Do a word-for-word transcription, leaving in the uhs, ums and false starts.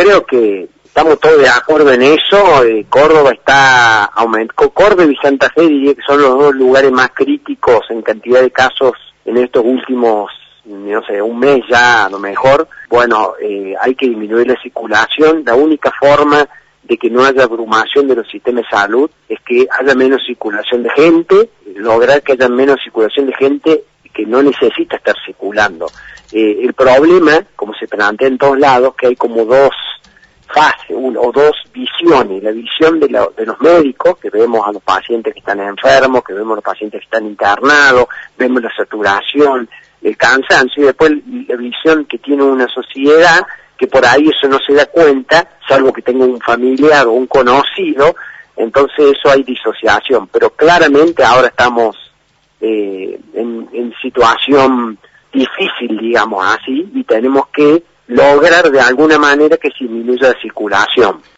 creo que estamos todos de acuerdo en eso. eh, Córdoba está aumentando, Córdoba y Santa Fe diría que son los dos lugares más críticos en cantidad de casos en estos últimos, no sé, un mes ya a lo mejor. Bueno, eh, hay que disminuir la circulación. La única forma de que no haya abrumación de los sistemas de salud es que haya menos circulación de gente, lograr que haya menos circulación de gente que no necesita estar circulando. Eh, el problema, como se plantea en todos lados, que hay como dos fases uno, o dos visiones. La visión de, la, de los médicos, que vemos a los pacientes que están enfermos, que vemos a los pacientes que están internados, vemos la saturación, el cansancio, y después la visión que tiene una sociedad que por ahí eso no se da cuenta, salvo que tenga un familiar o un conocido. Entonces eso hay disociación, pero claramente ahora estamos eh, en, en situación difícil, digamos así, y tenemos que lograr de alguna manera que se disminuya la circulación.